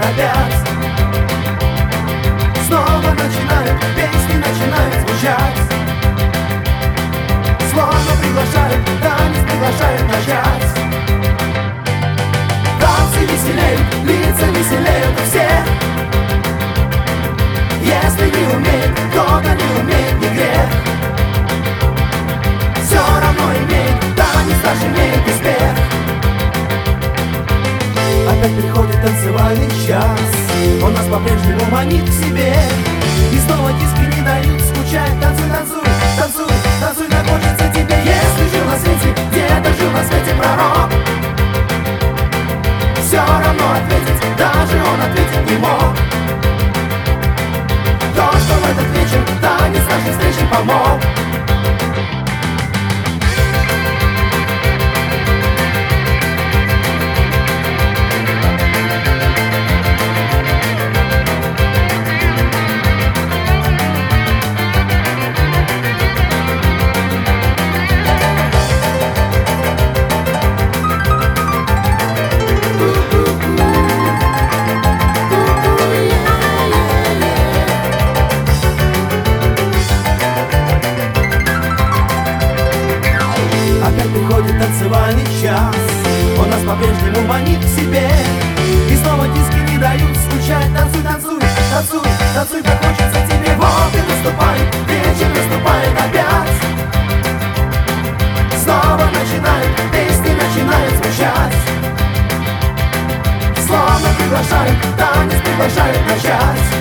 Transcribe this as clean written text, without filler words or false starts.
опять. Снова начинают, песни начинают звучать, словно приглашают, танец приглашают начать. Танцы веселеют, лица веселеют у всех. Если не умеет, кто-то не умеет, не грех. Все равно имеет, танец наш имеет успех. Опять приходит танцевальный час, он нас по-прежнему манит к себе. И снова диски не дают скучать. Танцуй, танцуй, танцуй, танцуй, как хочется тебе. Если жил на свете, где-то жил на свете пророк, все равно ответить, даже он ответить не мог. То, что в этот вечер танец нашей встречи помог. Танцевальный час, он нас по-прежнему манит к себе. И снова диски не дают скучать. Танцуй, танцуй, танцуй, танцуй, как хочется тебе. Вот и наступает, вечер наступает опять. Снова начинают, песни начинают звучать, словно приглашают, танец приглашают начать.